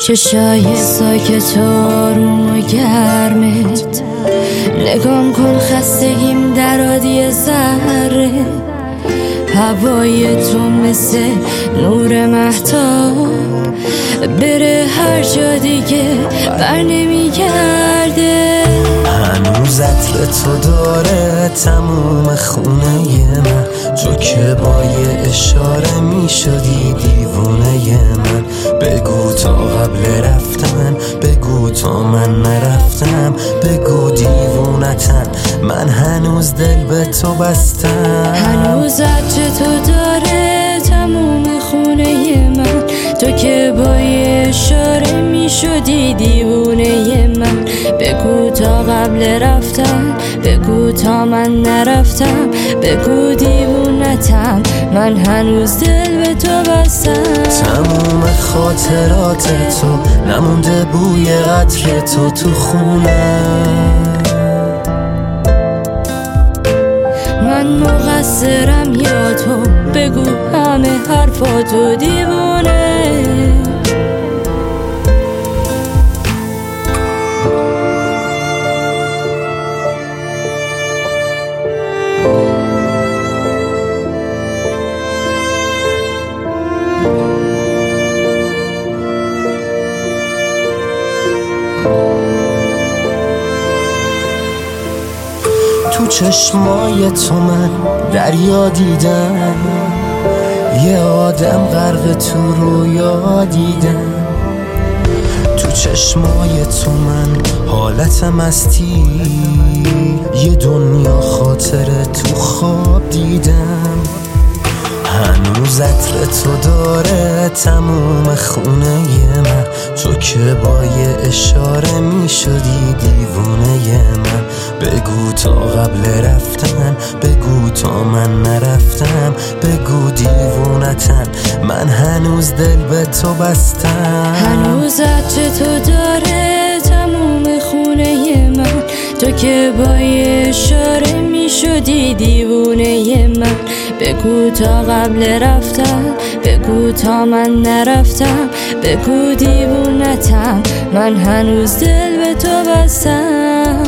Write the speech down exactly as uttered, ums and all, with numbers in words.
چشای ساکت آروم و گرمت، نگام کن خستگیم در عادی ذره، هوای تو مثل نور مهتاب بره هر جا دیگه بر نمیگرده. هنوز عطر تو داره تموم خونه من، تو که با یه اشاره می شدی دیوونه من. بگو تا قبل رفتن، بگو تا من نرفتم، بگو دیوونتن من هنوز دل به تو بستم. هنوز عطر تو داره تموم خونه من، تو که با یه اشاره می شدی دیوونه من. بگو تا قبل رفتن، بگو تا من نرفتم، بگو دیوونتم من هنوز دل به تو بستم. تموم خاطرات تو نمونده بوی عطر تو تو خونه. من مقصرم یا تو؟ بگو همه حرفاتو دیوونه. تو چشمای تو من دریا دیدم، یه آدم غرق تو رویا دیدم. تو چشمای تو من حالت مستی، یه دنیا خاطره تو خواب دیدم. هنوز عطر تو داره تموم خونه من، تو که با یه اشاره می شدی دیوونه من. بگو تا قبل رفتن، بگو تا من نرفتم، بگو دیوونتن من هنوز دل به تو بستم. هنوز عطر تو داره تموم خونه من، تو که با یه اشاره می شدی دیوونه من. بگو تا قبل رفتن، بگو تا من نرفتم، بگو دیوونتم من هنوز دل به تو بستم.